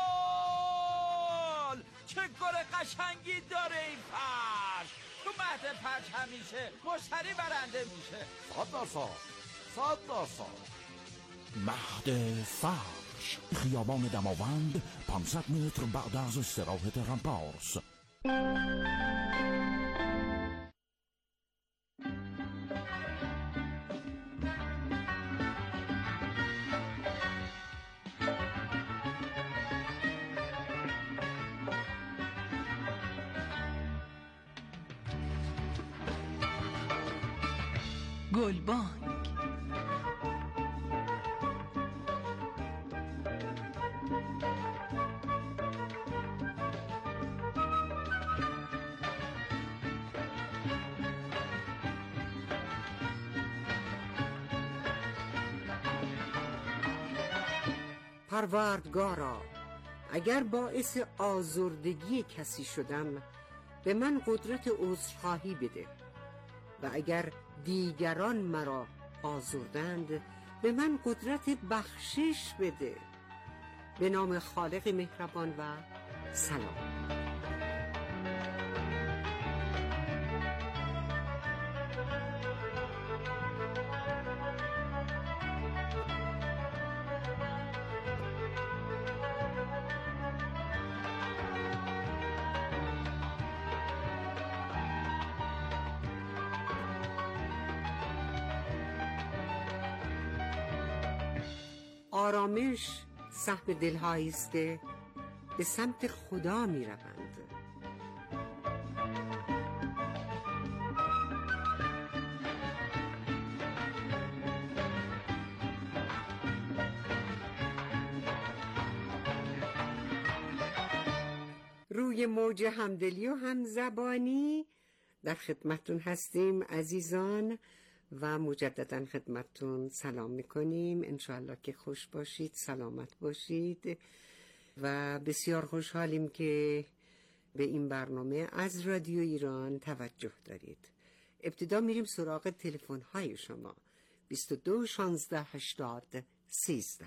Speaker 12: گل. چه گل قشنگی داره این فرش. تو مهد فرش همیشه مشتری برنده میشه.
Speaker 3: صد درصد صد درصد
Speaker 14: مهد فرش، خیابان دماوند، پانصد متر بعد از استراحت رمپارس.
Speaker 15: گلبانگ.
Speaker 16: پروردگارا، اگر باعث آزردگی کسی شدم به من قدرت عذرخواهی بده، و اگر دیگران مرا آزردند به من قدرت بخشش بده. به نام خالق مهربان و سلام. آرامش صاحب دلهایی است که به سمت خدا می روند. روی موج همدلی و همزبانی در خدمتتون هستیم عزیزان و مجددا خدمتتون سلام میکنیم. انشاءالله که خوش باشید، سلامت باشید و بسیار خوشحالیم که به این برنامه از رادیو ایران توجه دارید. ابتدا میریم سراغ تلفن های شما. بیست و دو شانزده هشتاد سیزده.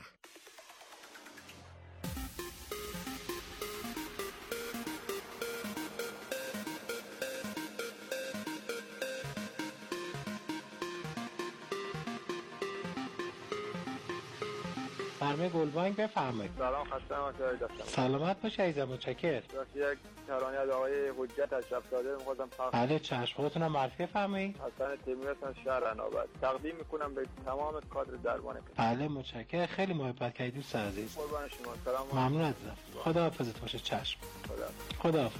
Speaker 15: فرمه گلبانک بفرمایید.
Speaker 7: سلام، خسته نباشید داشتم.
Speaker 15: سلامت باشه عزیزم، متشکرم.
Speaker 7: یک ترانه از آقای حجت اشرف زاده می‌خواستم پخش.
Speaker 15: بله چشم، خودتونم معرفی فرمایید.
Speaker 7: حسن تیموری هستم، شهر عنابت. تقدیم می‌کنم به تمام کادر دربان.
Speaker 15: بله متشکرم، خیلی محبت کردید دوست عزیز.
Speaker 7: قربان شما. سلام.
Speaker 15: ممنون عزیزم. خدا حافظت باشه. چشم.
Speaker 7: خدا.
Speaker 15: خدا حافظ.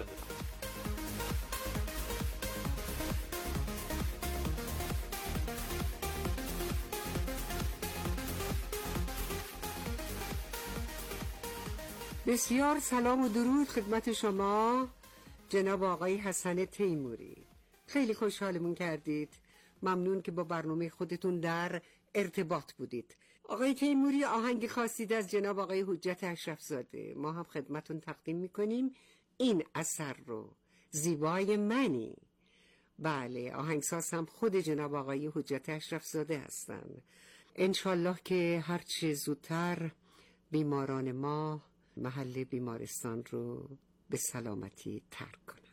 Speaker 16: بسیار سلام و درود خدمت شما جناب آقای حسن تیموری. خیلی خوشحالمون کردید. ممنون که با برنامه خودتون در ارتباط بودید. آقای تیموری آهنگ خواستید از جناب آقای حجت اشرف زاده. ما هم خدمتون تقدیم میکنیم این اثر رو. زیبای منی. بله، آهنگساز هم خود جناب آقای حجت اشرف زاده هستن. انشالله که هرچه زودتر بیماران ما محل بیمارستان رو به سلامتی ترک کنن.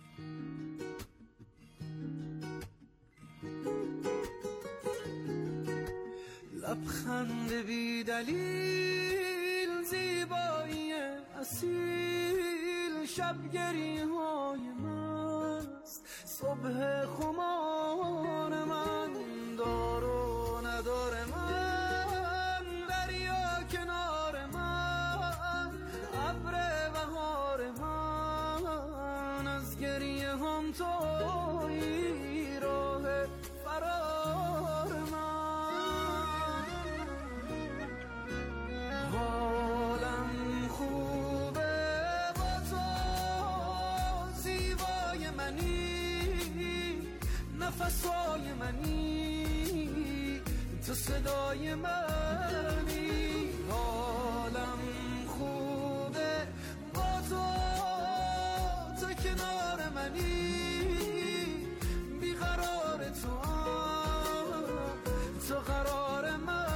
Speaker 13: لبخند بی دلیل، زیبایی اصیل، شبگری های مست، صبح خمان من، دار و ندار من، دریا کنار من، ابر بهار من، از گریه هم تویی راه فرار من. حالم خوبه با تو، زیبای منی، نفسای منی، تو صدای منی. حالم خوبه با تو، تو کنار منی، بیقرار تو، تو قرار منی.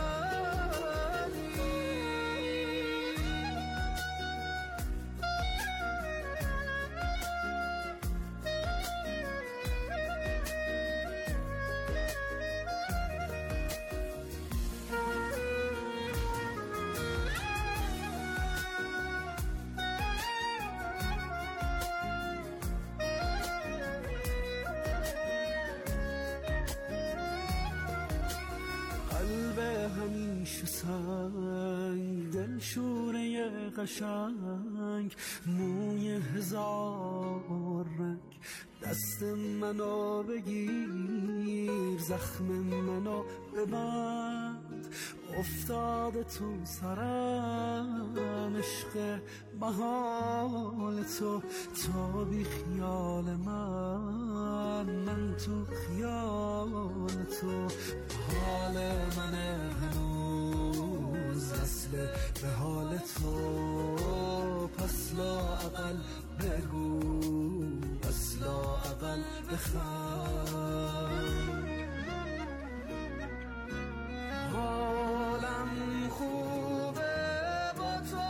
Speaker 13: قلب همیشه سنگ، دل شوره قشنگ، موی هزار رنگ، دست منو بگیر، زخم منو ببند، افتاده تو سرم عشق محال تو، تو بی خیال من، من تو خیال تو. حال من هنوز اصل به حال تو، پس لااقل بگو، پس لااقل بخند. حالم خوبه با تو،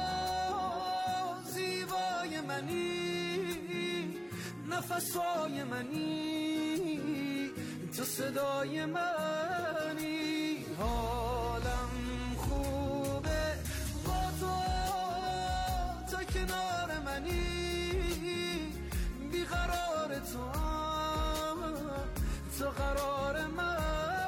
Speaker 13: زیبای منی، نفسای منی، تو صدای منی. حالم خوبه با تو، تو کنار منی، بیقرار تو، تو قرار منی.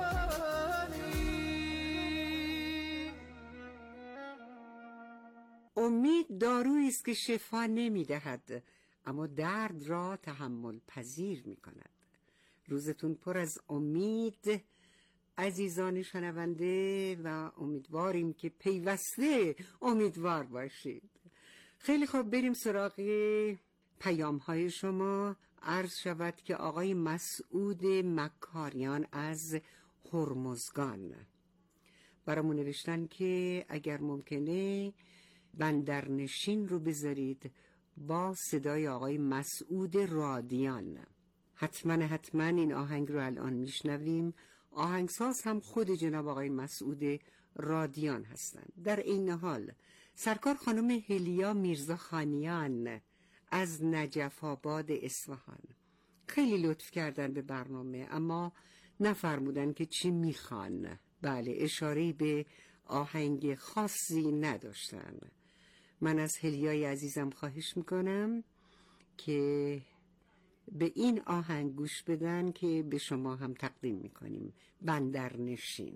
Speaker 16: امید دارویی است که شفا نمی‌دهد، اما درد را تحمل پذیر می‌کند. روزتون پر از امید عزیزان شنونده و امیدواریم که پیوسته امیدوار باشید. خیلی خوب، بریم سراغ پیام های شما. عرض شود که آقای مسعود مکاریان از هرمزگان برامون نوشتن که اگر ممکنه بندرنشین رو بذارید با صدای آقای مسعود رادیان. حتما حتما این آهنگ رو الان میشنویم. آهنگساز هم خود جناب آقای مسعود رادیان هستند. در این حال سرکار خانم هلیا میرزاخانیان از نجف آباد اصفهان خیلی لطف کردن به برنامه، اما نفرمودن که چی میخوان. بله، اشاره‌ای به آهنگ خاصی نداشتن. من از هلیای عزیزم خواهش میکنم که به این آهنگ گوش بدن که به شما هم تقدیم میکنیم. بندرنشین.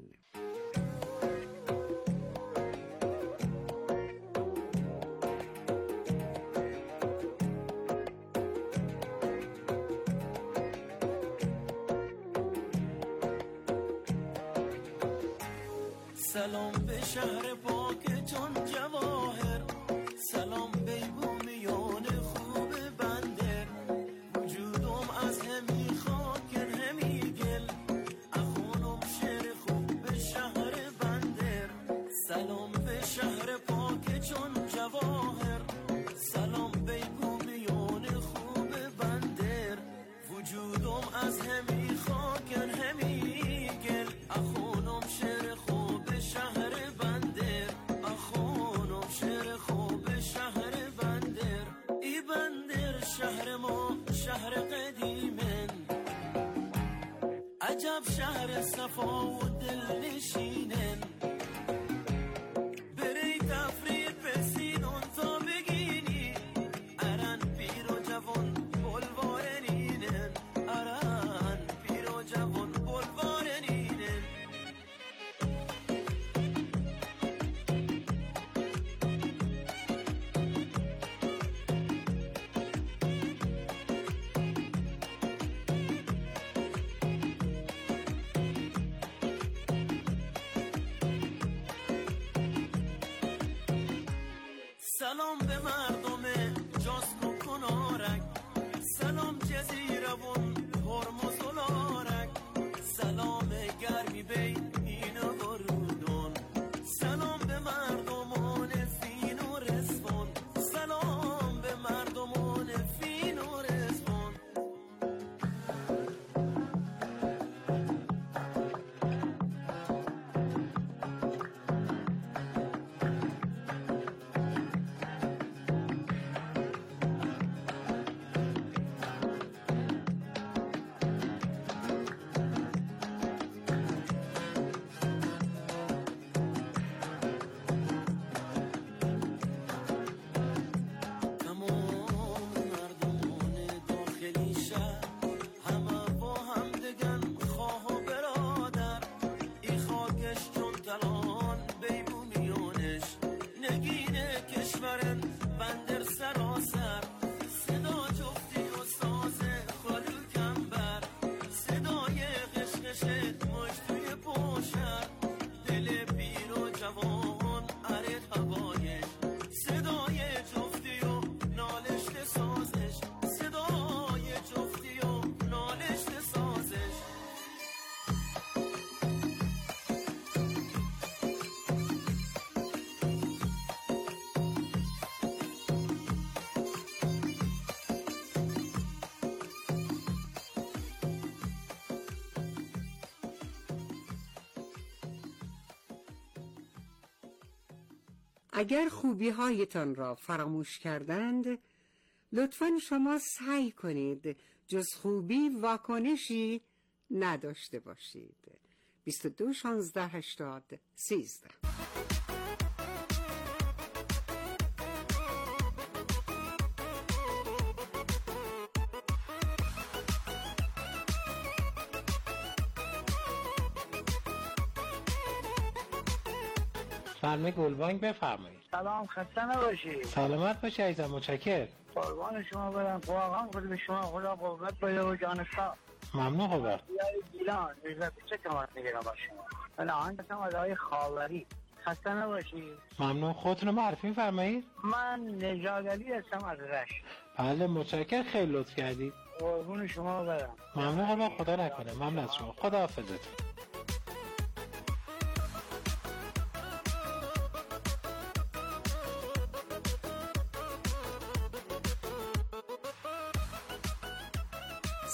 Speaker 4: سلام به شهر پاک چون جواهر، سلام به بومیان خوب بنده، وجودم از همی خاکر همی گل، اخونم شهر خوب به شهر بندر. سلام به شهر پاک چون جواهر، سلام به بومیان خوب بندر، وجودم از همی خاکر همی گل، اخونم شهر خوب شهر بندر، اخونم شهر خوب شهر بندر. ای بندر شهر ما شهر قدیمن، عجب شهر صفا و دل نشینن، بری تفریح پسینون تا بگینی، ارن پیر و جوان بلوارنینن، ارن پیر و جوان بلوارنینن. سلام به مردم جاسک و کنارک، سلام جزیره و هرمز و لارک، سلام گرمی بین این و رودون، سلام به مردمان فین و رزوان، سلام به مردمان فین و رزوان. بندر سراسر صدا جفتی و ساز خالو کمبر، صدای قشقشت مشتوی پوشر، دل پیر و جوان اره هوایش، صدای جفتی و نالشت سازش، صدای جفتی و نالشت سازش.
Speaker 16: اگر خوبی هایتان را فراموش کردند، لطفاً شما سعی کنید جز خوبی واکنشی نداشته باشید. بیست و دو شانزده هشتاد سیزده.
Speaker 15: فرمه گلبانگ بفرمایید.
Speaker 12: سلام، خسته نباشید.
Speaker 15: سلامت باشی عزیزم، متشکرم.
Speaker 12: قربان شما برم. واقعا خود به شما خدا قوت بده و جان صاف.
Speaker 15: ممنون خدا.
Speaker 12: یاری گیلان ریزت چه کمات میگیرم با شما. من آهنگ هستم از آقای خاوری. خسته نباشید.
Speaker 15: ممنون. خودتون رو معرفی فرمایید.
Speaker 12: من نژاد علی هستم از رشت.
Speaker 15: بله متشکرم، خیلی لطف کردید.
Speaker 12: قربون شما برم.
Speaker 15: ممنون خدا. خدا نکنه. ممنون از شما. خدا حافظتون.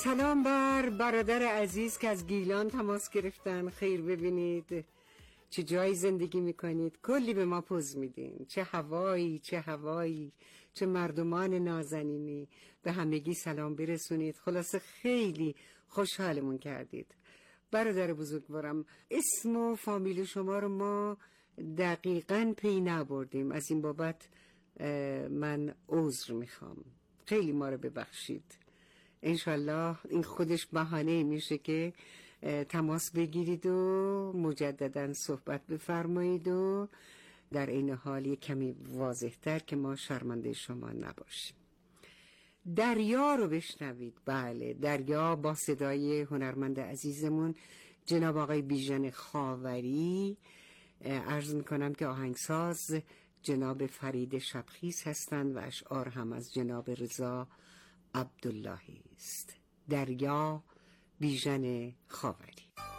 Speaker 16: سلام بر برادر عزیز که از گیلان تماس گرفتن. خیر ببینید چه جایی زندگی میکنید، کلی به ما پوز میدین. چه هوایی چه هوایی، چه مردمان نازنینی. به همگی سلام برسونید. خلاصه خیلی خوشحالمون کردید. برادر بزرگوارم، اسم و فامیل شما رو ما دقیقاً پی نبردیم، از این بابت من عذر میخوام. خیلی ما رو ببخشید. انشالله این خودش بهانه میشه که تماس بگیرید و مجددا صحبت بفرمایید و در این حال یک کمی واضح‌تر که ما شرمنده شما نباشیم. دریا رو بشنوید. بله، دریا با صدای هنرمند عزیزمون جناب آقای بیژن خاوری. عرض میکنم که آهنگساز جناب فرید شبخیز هستند و اشعار هم از جناب رضا عبداللهی است. دریا، بیژن خاوری.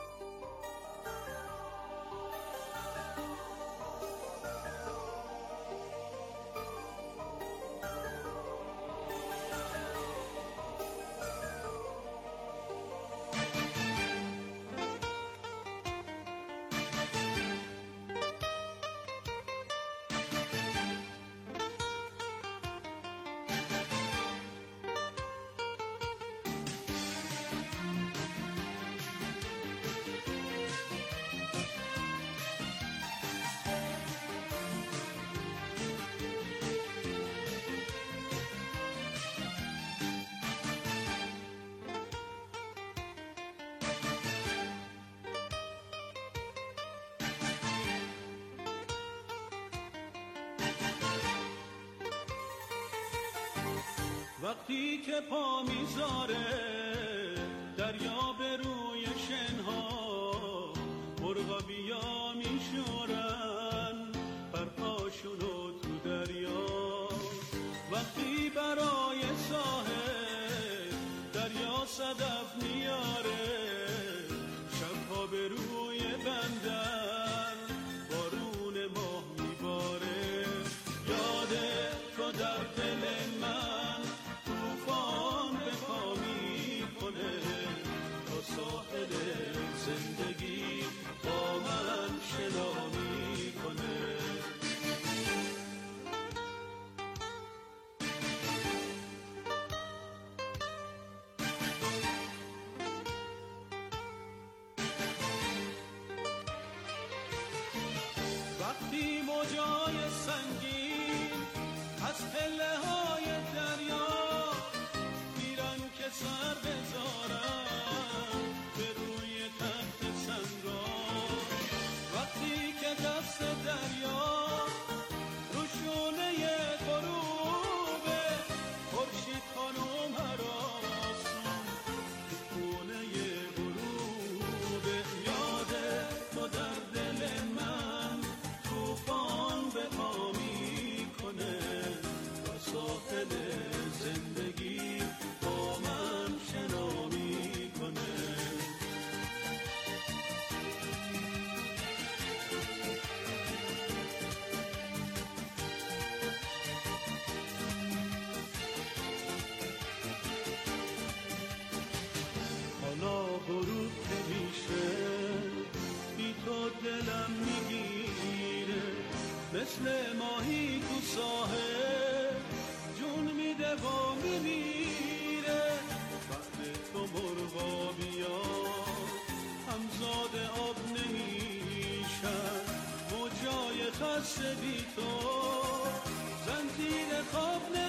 Speaker 4: وقتی که پا میذاره دریا به روی شنها، مرغا بیا میشورن پرپاشونو تو دریا. وقتی برای ساحل دریا صدف میاره، شبها به روی بندر بارون ماه میباره. یاده تو در دل من طوفان به پا میکنه، تا ساحل زندگی با من شنا میکنه. وقتی موجای سنگین از پله های دریا میرن که سر بذارن به روی تخت سنگا، وقتی که دست دریا روشونه غروبه، خورشید خانم هراسون خونه غروبه. یاده تو در دل من طوفان به پا میکنه، تا ساحل زندگی با من شنا میکنه. حالا غروب که میشه بی تو دلم میگیره، مثل ماهی تو ساحل جون میده و میمیره. بعد تو مرغا بیا همزاد آب نمیشن، موجای خسته بی تو زنجیر خواب نمیشن.